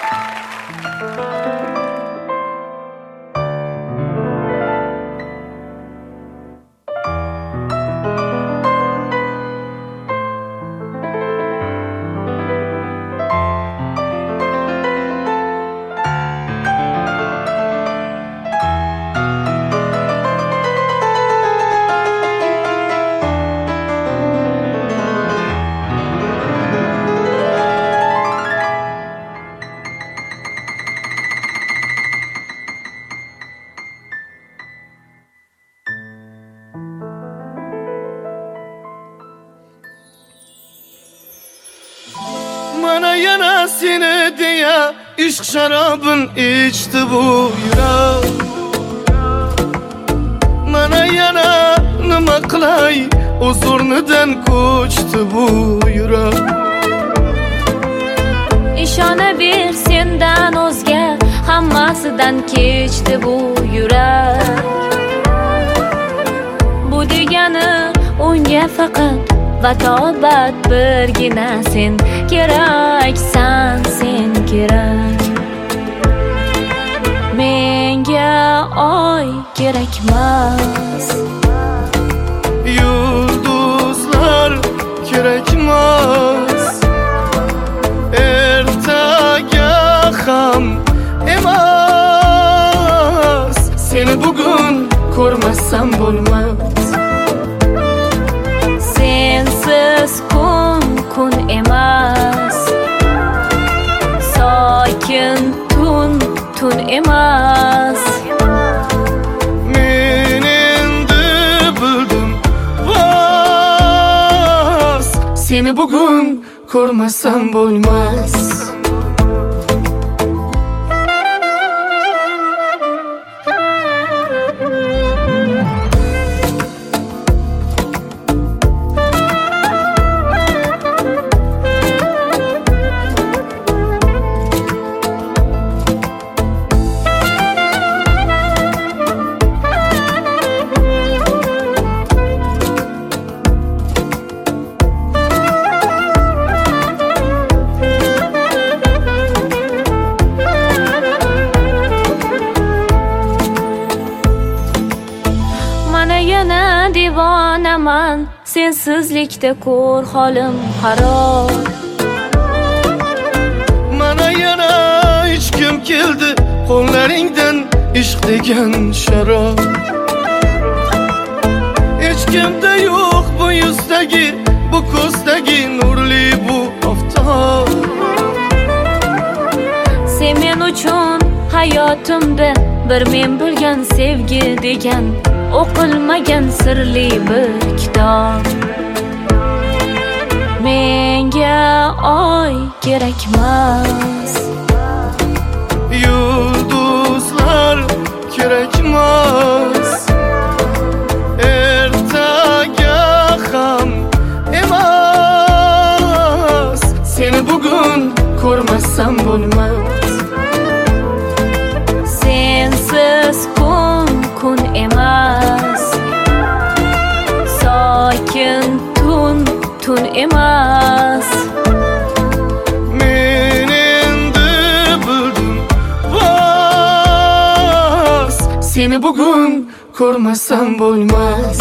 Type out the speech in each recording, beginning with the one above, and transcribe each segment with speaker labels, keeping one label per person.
Speaker 1: Mana yana seni diye ishq sharobin içti bu yürek. Mana yana nima qilay huzurnidan ko'chdi bu yürek.
Speaker 2: İshonaver sendan o'zga hammasidan kechdi bu yurek. Bu degani unga faqat vatobat birgina sen keraksan, sen kerak. Menga oy kerakmas,
Speaker 1: yulduzlar kerakmas, ertaga ham emas. Seni bugun ko'rmasam bo'lmas.
Speaker 2: sensiz kun emas, sokin tun emas.
Speaker 1: Men endi bildim bas, seni bugun ko'rmasam bo'lmas.
Speaker 2: Yana divonaman, sensizlikda ko'r holim xarob.
Speaker 1: Mana yana hech kim keldi qo'llaringdan ishq degan sharob. Hech kimda yo'q bu yuzdagi, bu ko'zdagi nurli bu oftob.
Speaker 2: Sen men uchun hayotimda bir men bilgan sevgi degan o'qilmagan sirli bir kitob. Menga oy kerakmas,
Speaker 1: yulduzlar kerakmas, ertaga ham emas. Seni bugun ko'rmasam bo'lmas.
Speaker 2: sensiz kun emas, sokin tun emas.
Speaker 1: Men endi bildim bas, seni bugun ko'rmasam bo'lmas.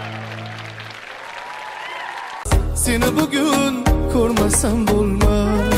Speaker 1: Seni bugün ko'rmasam bo'lmas.